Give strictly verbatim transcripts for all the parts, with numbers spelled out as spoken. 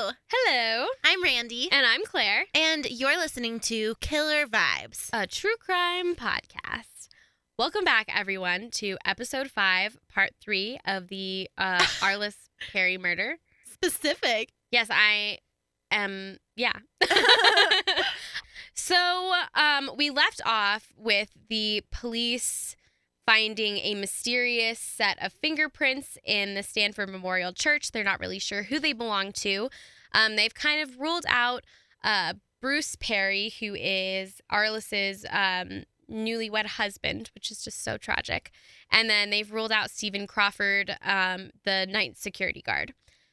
Hello. Hello. I'm Randy. And I'm Claire. And you're listening to Killer Vibes, a true crime podcast. Welcome back, everyone, to episode five, part three of the uh, Arliss Perry murder. Specific. Yes, I am. Yeah. So um, we left off with the police finding a mysterious set of fingerprints in the Stanford Memorial Church. They're not really sure who they belong to. Um, they've kind of ruled out uh, Bruce Perry, who is Arliss's um, newlywed husband, which is just so tragic. And then they've ruled out Stephen Crawford, um, the night security guard.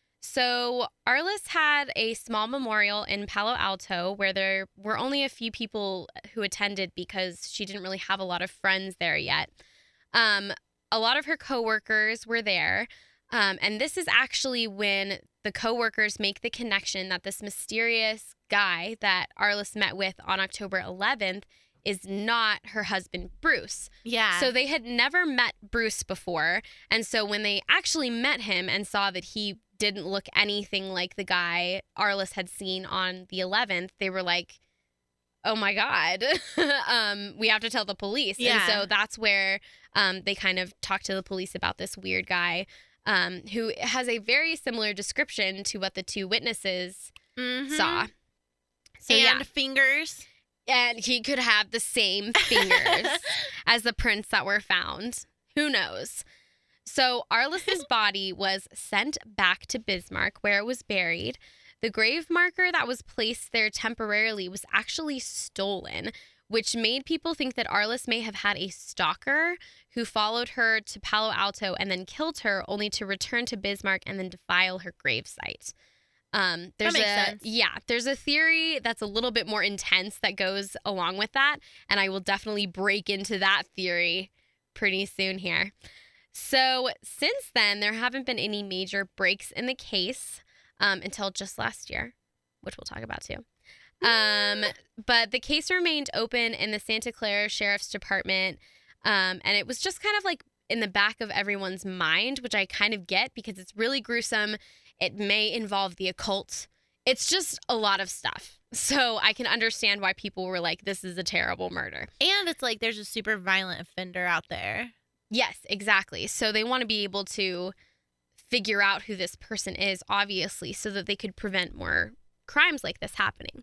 So Arliss had a small memorial in Palo Alto where there were only a few people who attended because she didn't really have a lot of friends there yet. Um, a lot of her coworkers were there, um, and this is actually when the coworkers make the connection that this mysterious guy that Arliss met with on October eleventh is not her husband, Bruce. Yeah. So they had never met Bruce before, and so when they actually met him and saw that he didn't look anything like the guy Arliss had seen on the eleventh, they were like, oh my God, um, we have to tell the police. Yeah. And so that's where um, they kind of talked to the police about this weird guy um, who has a very similar description to what the two witnesses mm-hmm. saw. So, and yeah. fingers. And he could have the same fingers as the prints that were found. Who knows? So Arliss's body was sent back to Bismarck, where it was buried. The grave marker that was placed there temporarily was actually stolen, which made people think that Arliss may have had a stalker who followed her to Palo Alto and then killed her, only to return to Bismarck and then defile her gravesite. Um, there's that makes a, sense. Yeah, there's a theory that's a little bit more intense that goes along with that, and I will definitely break into that theory pretty soon here. So since then, there haven't been any major breaks in the case um, until just last year, which we'll talk about too. Um, but the case remained open in the Santa Clara Sheriff's Department, um, and it was just kind of like in the back of everyone's mind, which I kind of get because it's really gruesome. It may involve the occult. It's just a lot of stuff. So I can understand why people were like, this is a terrible murder. And it's like there's a super violent offender out there. Yes, exactly. So they want to be able to figure out who this person is, obviously, so that they could prevent more crimes like this happening.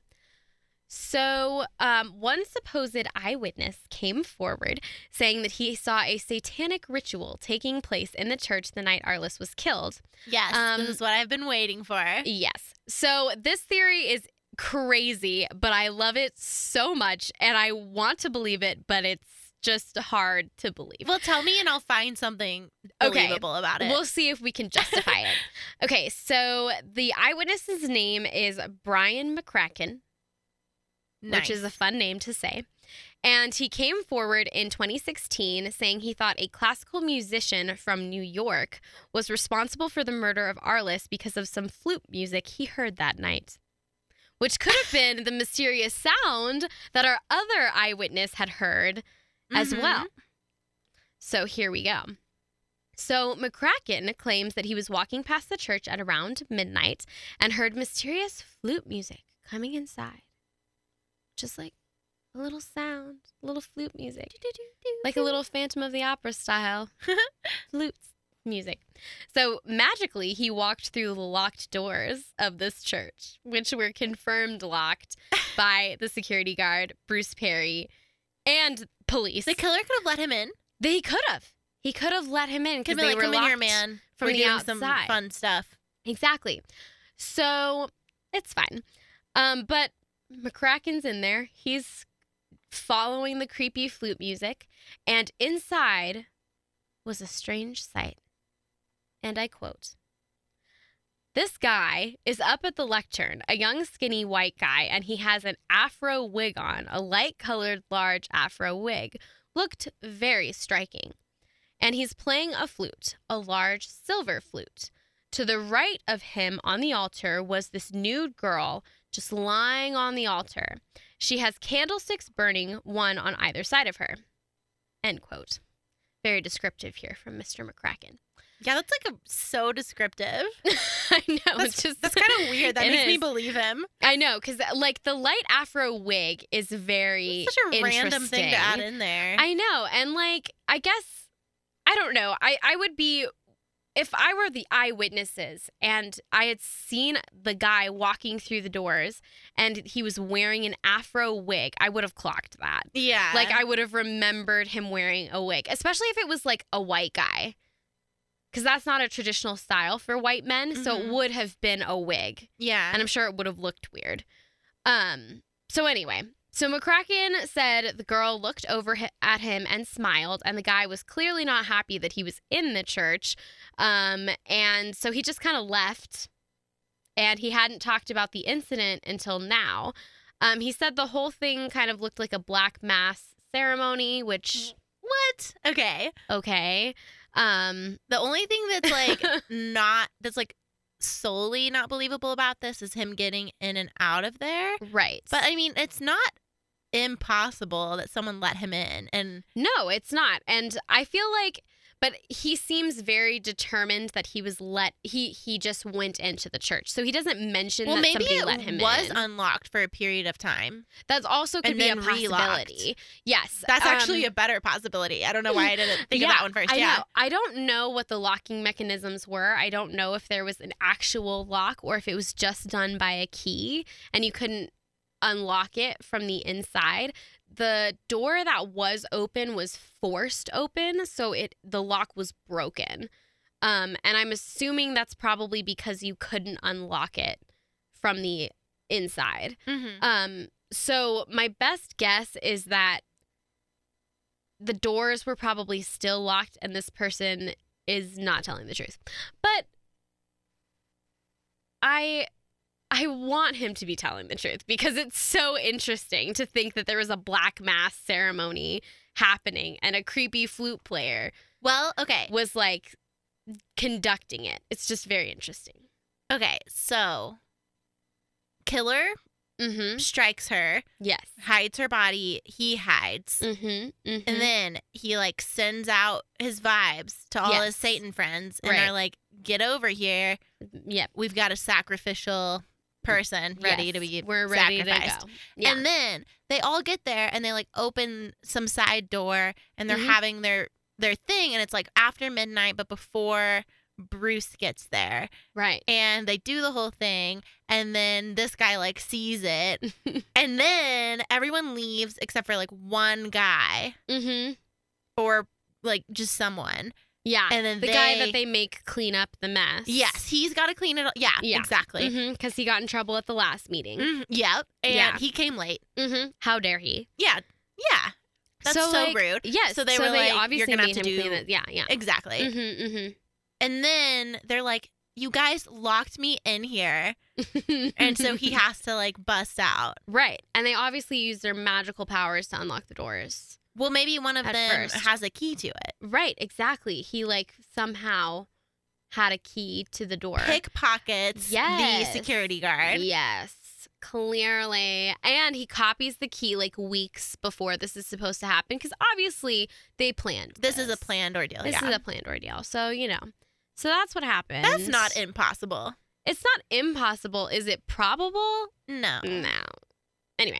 So um, one supposed eyewitness came forward saying that he saw a satanic ritual taking place in the church the night Arliss was killed. Yes, Um, this is what I've been waiting for. Yes. So this theory is crazy, but I love it so much, and I want to believe it, but it's just hard to believe. Well, tell me and I'll find something Okay. believable about it. We'll see if we can justify it. Okay, so the eyewitness's name is Brian McCracken, nice. which is a fun name to say. And he came forward in twenty sixteen saying he thought a classical musician from New York was responsible for the murder of Arliss because of some flute music he heard that night, which could have been the mysterious sound that our other eyewitness had heard as Mhm. well. So here we go. So McCracken claims that he was walking past the church at around midnight and heard mysterious flute music coming inside. Just like a little sound, a little flute music. Like a little Phantom of the Opera style flute music. So magically, he walked through the locked doors of this church, which were confirmed locked by the security guard, Bruce Perry, and police. The killer could have let him in. They could have. He could have let him in because Could be they like, were come in locked here, man. from We're the doing outside. some fun stuff. Exactly. So it's fine. Um, but McCracken's in there. He's following the creepy flute music, and inside was a strange sight. And I quote, "This guy is up at the lectern, a young skinny white guy, and he has an afro wig on, a light-colored large afro wig. Looked very striking. And he's playing a flute, a large silver flute. To the right of him on the altar was this nude girl just lying on the altar. She has candlesticks burning, one on either side of her." End quote. Very descriptive here from Mister McCracken. Yeah, that's like a, so descriptive. I know. That's, it's just that's kind of weird. That It makes me is. believe him. I know, because like the light afro wig is very Such a random thing to add interesting. in there. I know, and like I guess I don't know. I I would be if I were the eyewitnesses and I had seen the guy walking through the doors and he was wearing an afro wig, I would have clocked that. yeah. Like I would have remembered him wearing a wig, especially if it was like a white guy. Because that's not a traditional style for white men, so it Mhm. would have been a wig. yeah. And I'm sure it would have looked weird. Um. So anyway, so McCracken said the girl looked over hi- at him and smiled, and the guy was clearly not happy that he was in the church. Um. And so he just kind of left, and he hadn't talked about the incident until now. Um. He said the whole thing kind of looked like a black mass ceremony, which what? Okay. okay. Um. The only thing that's like not that's like solely not believable about this is him getting in and out of there. Right. But I mean, it's not impossible that someone let him in. And No, it's not. And I feel like but he seems very determined that he was let he he just went into the church. So he doesn't mention well, that maybe somebody it let him was in. unlocked for a period of time. That's also could and be a then relocked. possibility. Yes. That's um, actually a better possibility. I don't know why I didn't think yeah, of that one first. I yeah. know. I don't know what the locking mechanisms were. I don't know if there was an actual lock or if it was just done by a key and you couldn't unlock it from the inside. The door that was open was forced open, so it the lock was broken. Um, and I'm assuming that's probably because you couldn't unlock it from the inside. Mm-hmm. Um, so my best guess is that the doors were probably still locked and this person is not telling the truth. But I I want him to be telling the truth because it's so interesting to think that there was a black mass ceremony happening and a creepy flute player Well, okay. was like conducting it. It's just very interesting. Okay. So, killer Mm-hmm. strikes her, Yes. hides her body. He hides. Mm-hmm. Mm-hmm. And then he like sends out his vibes to all Yes. his Satan friends and Right. are like, get over here. Yep. We've got a sacrificial person ready Yes, to be we're ready sacrificed. to go. Yeah. And then they all get there and they like open some side door and they're Mhm. having their their thing and it's like after midnight but before Bruce gets there. right. And they do the whole thing and then this guy like sees it and then everyone leaves except for like one guy Mm-hmm. or like just someone. Yeah. And then the they, guy that they make clean up the mess. Yes, he's got to clean it up. Yeah, Yeah. exactly. Because he got in trouble at the last meeting. Mhm, Yep. And Yeah. he came late. Mm-hmm. How dare he? Yeah. Yeah. That's so, like, rude. Yes. So they were like, "You're obviously gonna have made to him do- clean it. Yeah. Yeah. Exactly. Mm-hmm. Mm-hmm. And then they're like, you guys locked me in here. And so he has to like bust out. right. And they obviously use their magical powers to unlock the doors. Well, maybe one of At them first. has a key to it. Right. Exactly. He like somehow had a key to the door. Pickpockets Yes. the security guard. Yes, clearly. And he copies the key like weeks before this is supposed to happen because obviously they planned This is a planned ordeal. This yeah. is a planned ordeal. So, you know. So that's what happened. That's not impossible. It's not impossible. Is it probable? No. No. Anyway,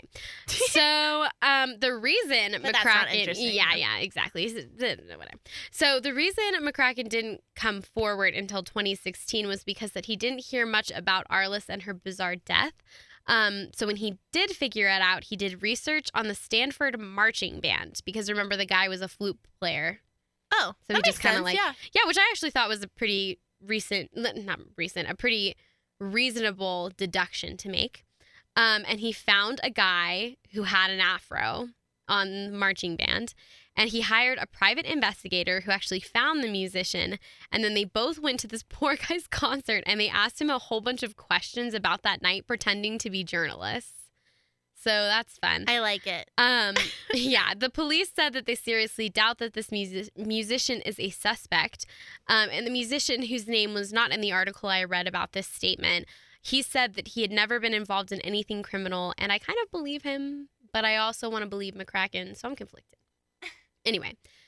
so um, the reason But that's not McCracken, interesting, yeah, though. yeah, exactly. S- th- Whatever. So the reason McCracken didn't come forward until twenty sixteen was because that he didn't hear much about Arliss and her bizarre death. Um, so when he did figure it out, he did research on the Stanford Marching Band because remember the guy was a flute player. Oh, So that he just makes kinda sense, like- yeah. Yeah, which I actually thought was a pretty recent, n- not recent, a pretty reasonable deduction to make. Um, and he found a guy who had an afro on the marching band, and he hired a private investigator who actually found the musician. And then they both went to this poor guy's concert, and they asked him a whole bunch of questions about that night, pretending to be journalists. So that's fun. I like it. Um, yeah, the police said that they seriously doubt that this music- musician is a suspect. Um, and the musician, whose name was not in the article I read about this statement, he said that he had never been involved in anything criminal. And I kind of believe him, but I also want to believe McCracken, so I'm conflicted. Anyway,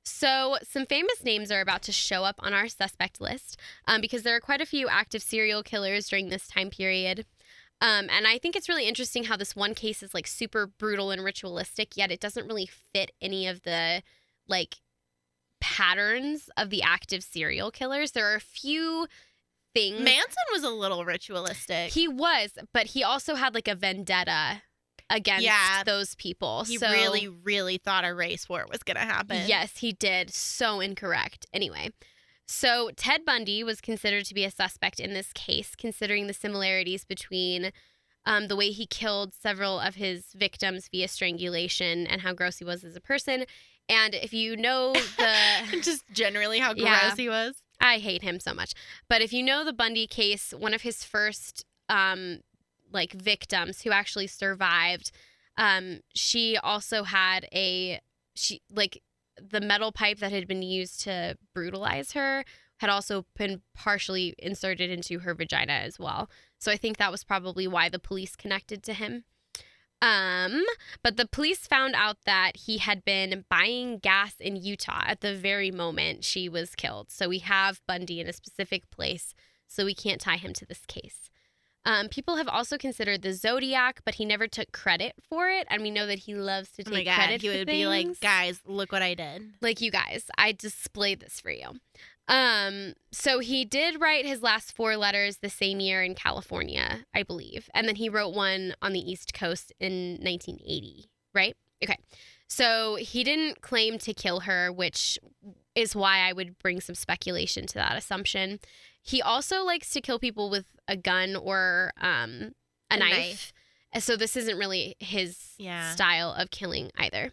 So some famous names are about to show up on our suspect list um, because there are quite a few active serial killers during this time period. Um, and I think it's really interesting how this one case is like super brutal and ritualistic, yet it doesn't really fit any of the like patterns of the active serial killers. There are a few things. Manson was a little ritualistic. He was, but he also had like a vendetta against Yeah. those people. He so, really, really thought a race war was going to happen. Yes, he did. So incorrect. Anyway, so Ted Bundy was considered to be a suspect in this case, considering the similarities between um, the way he killed several of his victims via strangulation and how gross he was as a person. And if you know the... Just generally how gross Yeah. he was. I hate him so much. But if you know the Bundy case, one of his first um, like victims who actually survived, um, she also had a she like the metal pipe that had been used to brutalize her had also been partially inserted into her vagina as well. So I think that was probably why the police connected to him. Um, but the police found out that he had been buying gas in Utah at the very moment she was killed. So we have Bundy in a specific place, so we can't tie him to this case. Um, people have also considered the Zodiac, but he never took credit for it. And we know that he loves to Oh take my God. credit He for would things. be like, guys, look what I did. Like, you guys, I displayed this for you. Um, so he did write his last four letters the same year in California, I believe. And then he wrote one on the East Coast in nineteen eighty, right? Okay. So he didn't claim to kill her, which is why I would bring some speculation to that assumption. He also likes to kill people with a gun or um, a, A knife. knife. So this isn't really his Yeah. style of killing either.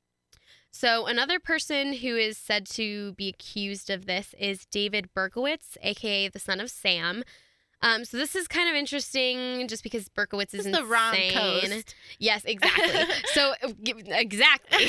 So another person who is said to be accused of this is David Berkowitz, a k a the son of Sam. Um, so this is kind of interesting just because Berkowitz is It's the wrong insane. coast. Yes, exactly. so exactly.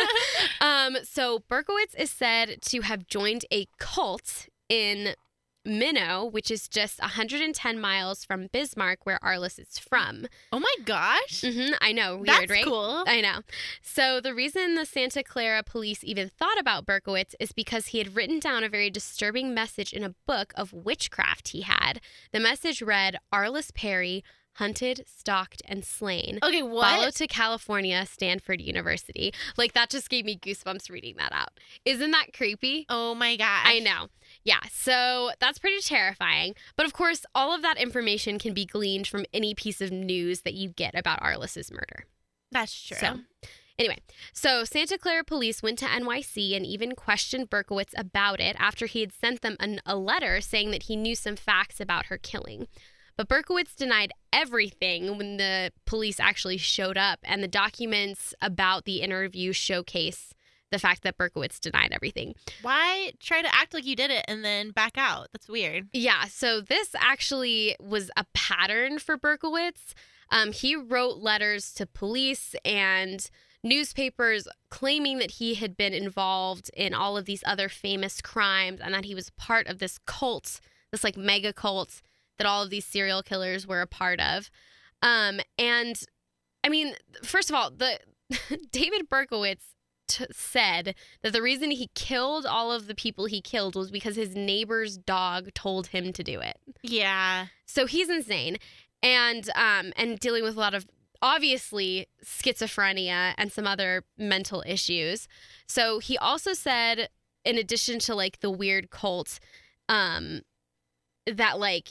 um, so Berkowitz is said to have joined a cult in Minnow, which is just one hundred ten miles from Bismarck, where Arliss is from. Oh my gosh. hmm I know, weird, That's right? cool. I know. So the reason the Santa Clara police even thought about Berkowitz is because he had written down a very disturbing message in a book of witchcraft he had. The message read, Arliss Perry, hunted, stalked, and slain. Okay, Follow what? to California, Stanford University. Like, that just gave me goosebumps reading that out. Isn't that creepy? Oh my gosh. I know. Yeah, so that's pretty terrifying. But of course, all of that information can be gleaned from any piece of news that you get about Arliss's murder. That's true. So, anyway, so Santa Clara police went to N Y C and even questioned Berkowitz about it after he had sent them an, a letter saying that he knew some facts about her killing. But Berkowitz denied everything when the police actually showed up, and the documents about the interview showcase the fact that Berkowitz denied everything. Why try to act like you did it and then back out? That's weird. Yeah, so this actually was a pattern for Berkowitz. Um, he wrote letters to police and newspapers claiming that he had been involved in all of these other famous crimes and that he was part of this cult, this like mega cult that all of these serial killers were a part of. Um, and I mean, first of all, the David Berkowitz T- said that the reason he killed all of the people he killed was because his neighbor's dog told him to do it. Yeah. So he's insane and um and dealing with a lot of obviously schizophrenia and some other mental issues. So he also said, in addition to like the weird cult, um that like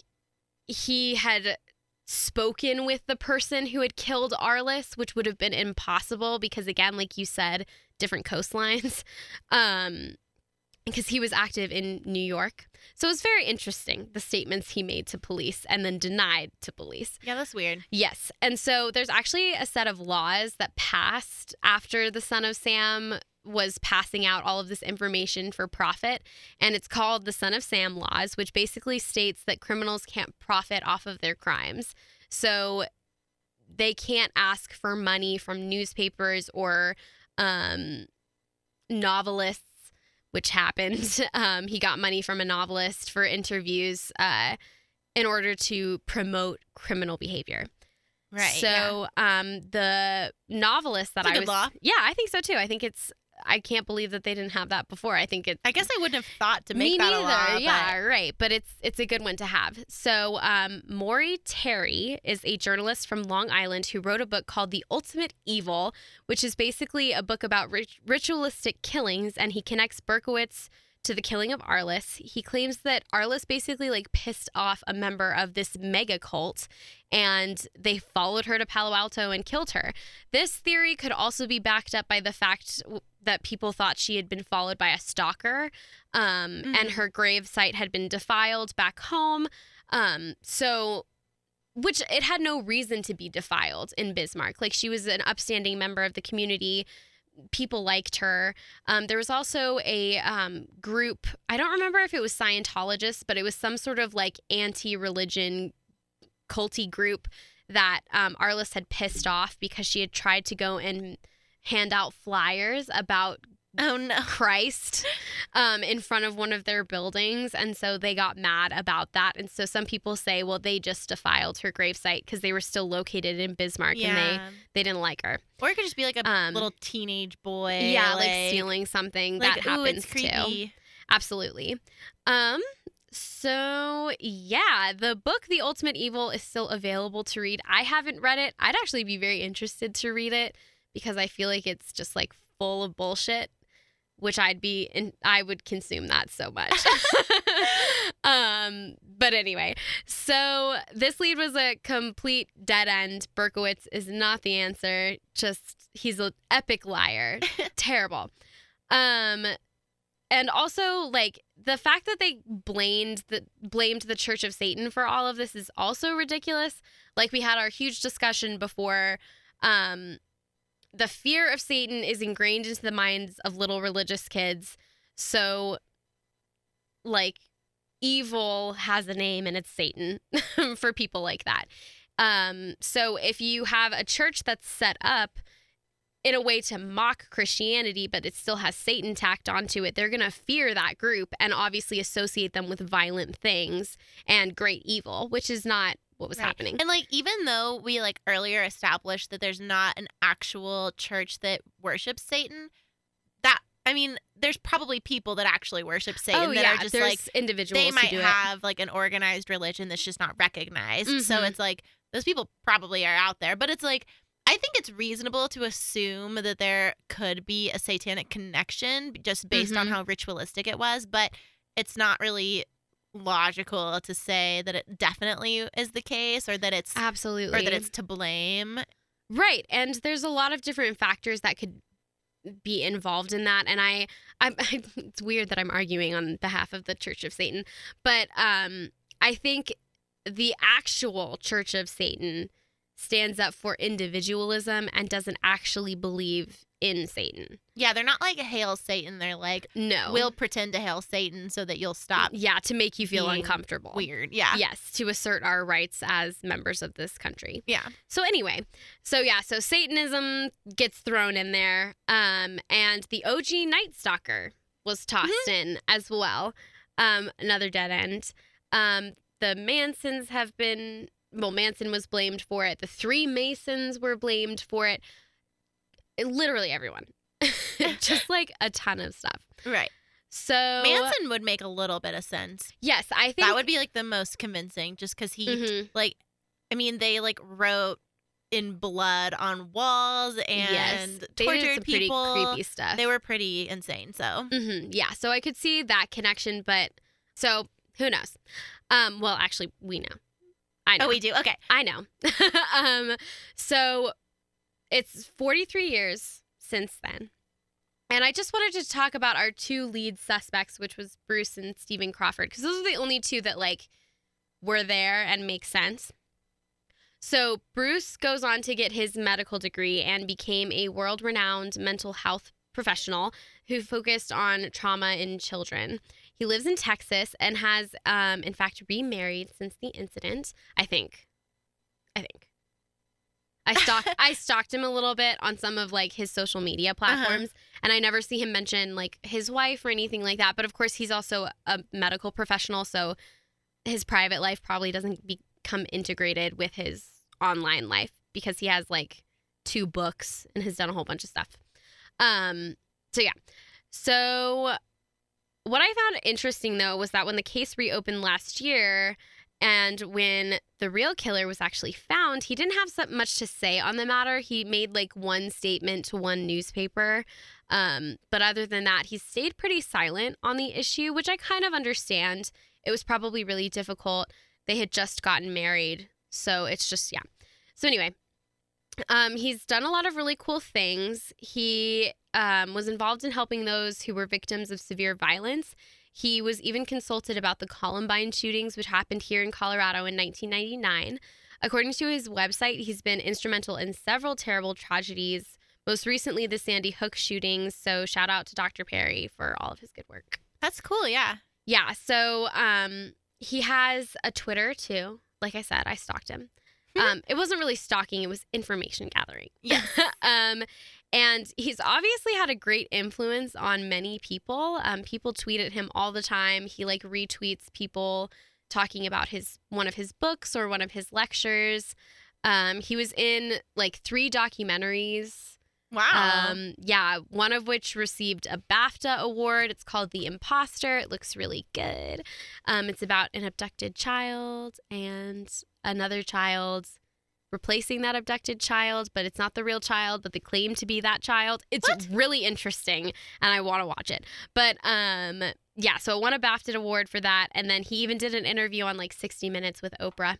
he had spoken with the person who had killed Arliss, which would have been impossible because, again, like you said, different coastlines, um, because he was active in New York. So it was very interesting, the statements he made to police and then denied to police. Yeah, that's weird. Yes. And so there's actually a set of laws that passed after the Son of Sam was passing out all of this information for profit. And it's called the Son of Sam laws, which basically states that criminals can't profit off of their crimes. So they can't ask for money from newspapers or um, novelists, which happened. Um, he got money from a novelist for interviews uh, in order to promote criminal behavior. Right. So um, the novelist that It's a I good was, law. yeah, I think so too. I think it's I can't believe that they didn't have that before. I think it. I guess I wouldn't have thought to make Me that neither. a law. Yeah, but- right. But it's it's a good one to have. So um, Maury Terry is a journalist from Long Island who wrote a book called The Ultimate Evil, which is basically a book about rit- ritualistic killings, and he connects Berkowitz to the killing of Arliss. He claims that Arliss basically like pissed off a member of this mega cult and they followed her to Palo Alto and killed her. This theory could also be backed up by the fact that people thought she had been followed by a stalker um, Mhm. and her grave site had been defiled back home. Um, so which it had no reason to be defiled in Bismarck. Like she was an upstanding member of the community. People liked her. Um, there was also a um, group, I don't remember if it was Scientologists, but it was some sort of like anti-religion culty group that um, Arliss had pissed off because she had tried to go and hand out flyers about Oh, no. Christ um, in front of one of their buildings. And so they got mad about that. And so some people say, well, they just defiled her gravesite because they were still located in Bismarck and they, Yeah. they didn't like her. Or it could just be like a Um, little teenage boy. Yeah, like, stealing something. Like, that ooh, happens it's creepy. too. Absolutely. Um, so yeah, the book The Ultimate Evil is still available to read. I haven't read it. I'd actually be very interested to read it because I feel like it's just like full of bullshit, which I'd be and I would consume that so much. um, but anyway, so this lead was a complete dead end. Berkowitz is not the answer. Just he's an epic liar. Terrible. Um, and also like the fact that they blamed the blamed the Church of Satan for all of this is also ridiculous. Like we had our huge discussion before. Um, the fear of Satan is ingrained into the minds of little religious kids. So, like, evil has a name and it's Satan for people like that. Um, so if you have a church that's set up in a way to mock Christianity, but it still has Satan tacked onto it, they're going to fear that group and obviously associate them with violent things and great evil, which is not what was Right. happening. And like even though we like earlier established that there's not an actual church that worships Satan, that I mean, there's probably people that actually worship Satan oh that yeah, are just there's like individuals they who might do have like an organized religion that's just not recognized. So Mhm. it's like those people probably are out there, but it's like I think it's reasonable to assume that there could be a satanic connection just based on Mhm. how ritualistic it was, but it's not really logical to say that it definitely is the case or that it's it. Absolutely. or that it's to blame. Right. And there's a lot of different factors that could be involved in that. And I, I, it's weird that I'm arguing on behalf of the Church of Satan, but um, I think the actual Church of Satan stands up for individualism and doesn't actually believe in Satan. Yeah, they're not like hail Satan. They're like, No. we'll pretend to hail Satan so that you'll stop Yeah, to make you feel being uncomfortable. weird. Yeah. Yes, to assert our rights as members of this country. Yeah. So anyway, so yeah, so Satanism gets thrown in there, um, and the O G Night Stalker was tossed Mm-hmm. in as well. Um, another dead end. Um, the Mansons have been, well, Manson was blamed for it. The three Masons were blamed for it. It- literally everyone. Just like a ton of stuff. Right. So Manson would make a little bit of sense. yes, I think That would be like the most convincing just because he, Mhm. like, I mean, they like wrote in blood on walls and yes, they did tortured some pretty people. creepy stuff. They were pretty insane. So, hmm Yeah, so I could see that connection, but so who knows? Um, well, actually, we know. I know. oh, we do. Okay. I know. um, so it's forty-three years since then. And I just wanted to talk about our two lead suspects, which was Bruce and Stephen Crawford, because those are the only two that like were there and make sense. So Bruce goes on to get his medical degree and became a world-renowned mental health professional who focused on trauma in children. He lives in Texas and has, um, in fact, remarried since the incident. I think. I think. I stalked. I stalked him a little bit on some of like his social media platforms, and I never see him mention like his wife or anything like that. But of course, he's also a medical professional, so his private life probably doesn't become integrated with his online life because he has like two books and has done a whole bunch of stuff. Um. So, yeah. So, what I found interesting, though, was that when the case reopened last year and when the real killer was actually found, he didn't have so much to say on the matter. He made like one statement to one newspaper. Um, but other than that, he stayed pretty silent on the issue, which I kind of understand. It was probably really difficult. They had just gotten married. So it's just, yeah. So anyway, um, he's done a lot of really cool things. He um, was involved in helping those who were victims of severe violence. He was even consulted about the Columbine shootings, which happened here in Colorado in nineteen ninety-nine. According to his website, he's been instrumental in several terrible tragedies, most recently the Sandy Hook shootings. So shout out to Doctor Perry for all of his good work. That's cool, yeah. Yeah, so um, he has a Twitter, too. Like I said, I stalked him. Um, it wasn't really stalking. It was information gathering. Yeah. um, and he's obviously had a great influence on many people. Um, people tweet at him all the time. He like retweets people talking about his one of his books or one of his lectures. Um, he was in like three documentaries. Wow. Um, yeah, one of which received a BAFTA award. It's called The Imposter. It looks really good. Um, it's about an abducted child and another child replacing that abducted child, but it's not the real child, but they claim to be that child. It's What? really interesting, and I want to watch it. But um, yeah, so it won a BAFTA award for that, and then he even did an interview on like sixty minutes with Oprah.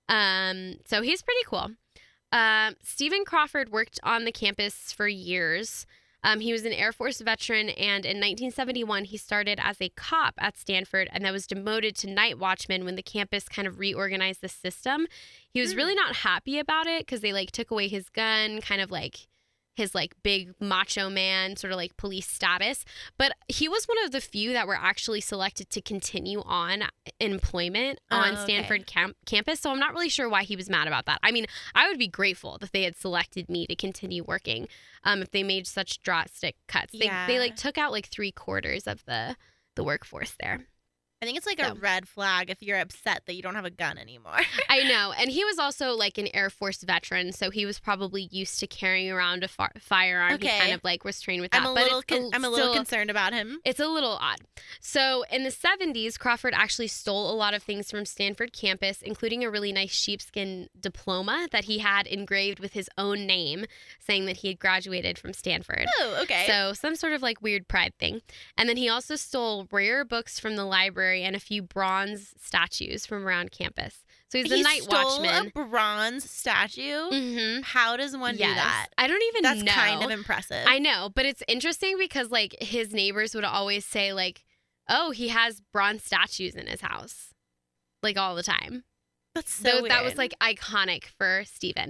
Um, so he's pretty cool. Um, Stephen Crawford worked on the campus for years. Um, he was an Air Force veteran, and in nineteen seventy-one, he started as a cop at Stanford and then was demoted to night watchman when the campus kind of reorganized the system. He was Hmm. really not happy about it because they like took away his gun, kind of like his like big macho man sort of like police status. But he was one of the few that were actually selected to continue on employment Oh, on okay. Stanford camp- campus. So I'm not really sure why he was mad about that. I mean, I would be grateful that they had selected me to continue working um, if they made such drastic cuts. They, Yeah. they like took out like three quarters of the, the workforce there. I think it's like So. a red flag if you're upset that you don't have a gun anymore. I know. And he was also like an Air Force veteran, so he was probably used to carrying around a far- firearm. Okay. He kind of like was trained with that. I'm a but little it's con- I'm a little still- concerned about him. It's a little odd. So in the seventies, Crawford actually stole a lot of things from Stanford campus, including a really nice sheepskin diploma that he had engraved with his own name, saying that he had graduated from Stanford. Oh, okay. So some sort of like weird pride thing. And then he also stole rare books from the library and a few bronze statues from around campus. So he's the he night stole watchman. a bronze statue. Mm-hmm. How does one do that? I don't even That's know. kind of impressive. I know, but it's interesting because like his neighbors would always say like, "Oh, he has bronze statues in his house," like all the time. That's so So weird. that was like iconic for Stephen.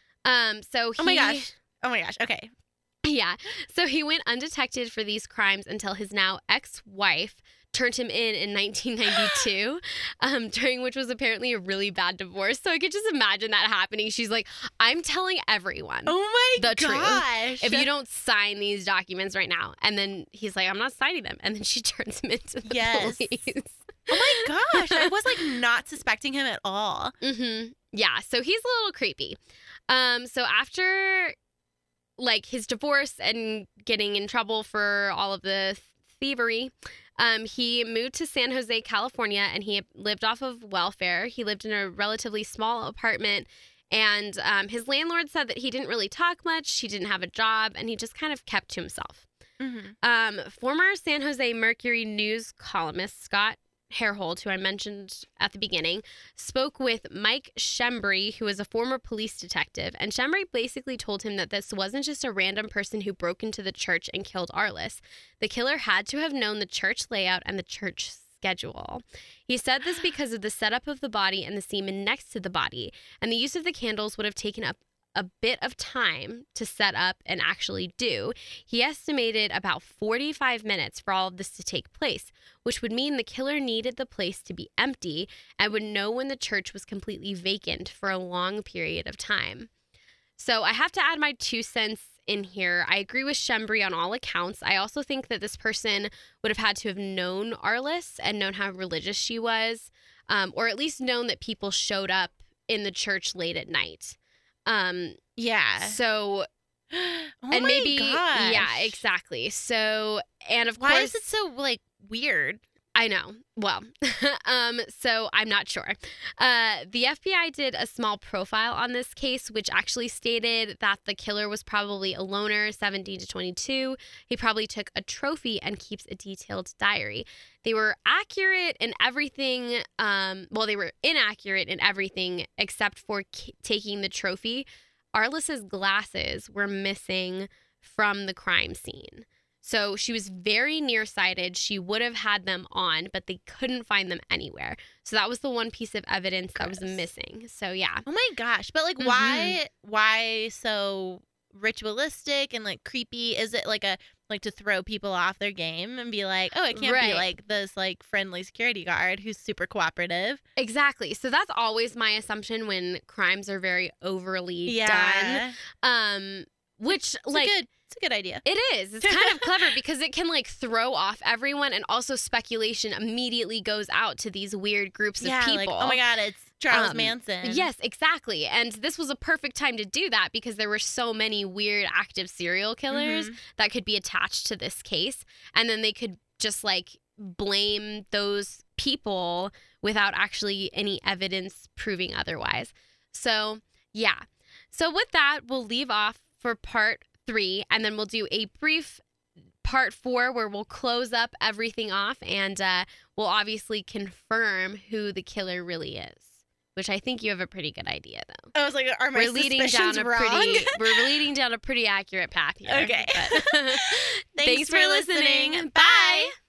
Um, so he, Oh my gosh. Oh my gosh. Okay. yeah. So he went undetected for these crimes until his now ex-wife turned him in in nineteen ninety-two, um, during which was apparently a really bad divorce. So I could just imagine that happening. She's like, "I'm telling everyone." Oh my The truth. gosh. If you don't sign these documents right now. And then he's like, "I'm not signing them." And then she turns him into the Yes. police. Oh my gosh. I was like not suspecting him at all. Mm-hmm. Yeah. So he's a little creepy. Um, so after like his divorce and getting in trouble for all of the thievery, um, he moved to San Jose, California, and he lived off of welfare. He lived in a relatively small apartment. And um, his landlord said that he didn't really talk much. He didn't have a job, and he just kind of kept to himself. Mm-hmm. Um, former San Jose Mercury News columnist Scott Harehold, who I mentioned at the beginning, spoke with Mike Shembry, who is a former police detective. And Shembry basically told him that this wasn't just a random person who broke into the church and killed Arliss. The killer had to have known the church layout and the church schedule. He said this because of the setup of the body and the semen next to the body, and the use of the candles would have taken up a bit of time to set up and actually do. He estimated about forty-five minutes for all of this to take place, which would mean the killer needed the place to be empty and would know when the church was completely vacant for a long period of time. So I have to add my two cents in here. I agree with Shembry on all accounts. I also think that this person would have had to have known Arliss and known how religious she was, um, or at least known that people showed up in the church late at night. Um, Yeah. so Oh and my maybe gosh. yeah, exactly. So, and of Why course, is it so like weird? I know. Well, um, so I'm not sure. Uh, the F B I did a small profile on this case, which actually stated that the killer was probably a loner, seventeen to twenty-two. He probably took a trophy and keeps a detailed diary. They were accurate in everything. Um, well, they were inaccurate in everything except for k- taking the trophy. Arliss's glasses were missing from the crime scene. So she was very nearsighted. She would have had them on, but they couldn't find them anywhere. So that was the one piece of evidence that was missing. So yeah. Oh my gosh. But like, Mhm. why, why so ritualistic and like creepy? Is it like a, like to throw people off their game and be like, oh, it can't Right. be like this like friendly security guard who's super cooperative. Exactly. So that's always my assumption when crimes are very overly done. Um, which It's like a good, it's a good idea. it is. It's kind of clever because it can like throw off everyone, and also speculation immediately goes out to these weird groups of yeah, people. like, oh my God, it's Charles Um, Manson. Yes, exactly. And this was a perfect time to do that because there were so many weird active serial killers Mhm. that could be attached to this case. And then they could just like blame those people without actually any evidence proving otherwise. So, yeah. So, with that, we'll leave off for part three, and then we'll do a brief part four where we'll close up everything off, and uh, we'll obviously confirm who the killer really is, which I think you have a pretty good idea, though. I was like, are my We're leading down suspicions a wrong? pretty we're leading down a pretty accurate path here. Okay. But- Thanks Thanks for for listening. listening. Bye. Bye.